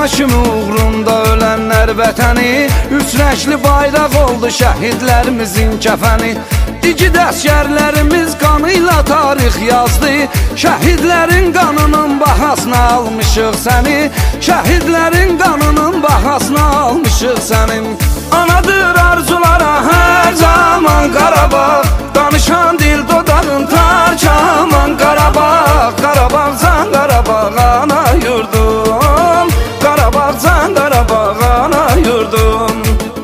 ana kimi uğrunda ölənlər vətəni. Üç rəngli bayraq oldu şəhidlərimizin kəfəni. İgid əsgərlərimiz qanıyla tarix yazdı. Şəhidlərin qanının bahasına almışıq səni. Şəhidlərin qanının bahasına almışıq sənin. Anadır arzulara hər zaman Qarabağ, danışan dil dodağın tarçaman Qarabağ. Qarabağcan Qarabağ ana yurdum, Qarabağcan Qarabağ ana yurdum.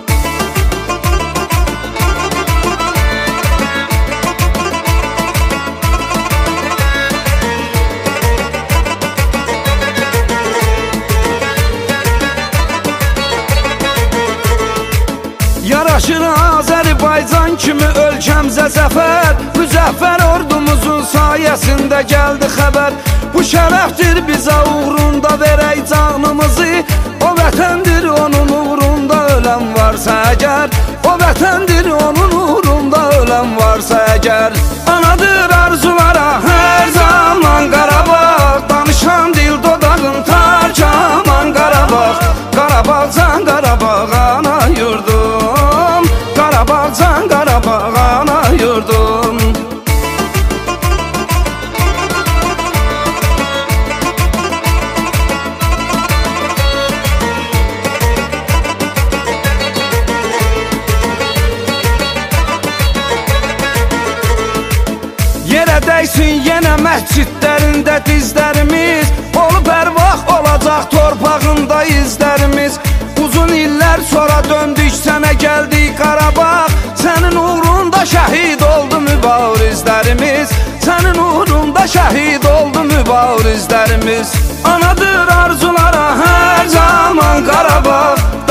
Yaraşır Azərbaycan kimi ölkəmizə zəfər. Müzəffər ordumuzun sayəsində gəldi xəbər. Bu şərəfdir bizə uğrunda verək canımızı. O vətəndir onun uğrunda ölən varsa əgər. O vətəndir onun uğrunda ölən varsa əgər. Anadır arzulara hər zaman Qarabağ, danışan dil dodağın tarçaman Qarabağ. Qarabağcan Qarabağ ana yurdum, Qarabağcan Qarabağ ana yurdum. Yerə dəysin yenə məscidlərində dizlərimiz. Olub hər vaxt olacaq torpağında izlərimiz. Uzun illər sonra döndük sənə gəldik Qarabağ. Sənin uğrunda şəhid oldu mübarizlərimiz. Sənin uğrunda şəhid oldu mübarizlərimiz. Anadır arzulara hər zaman Qarabağ,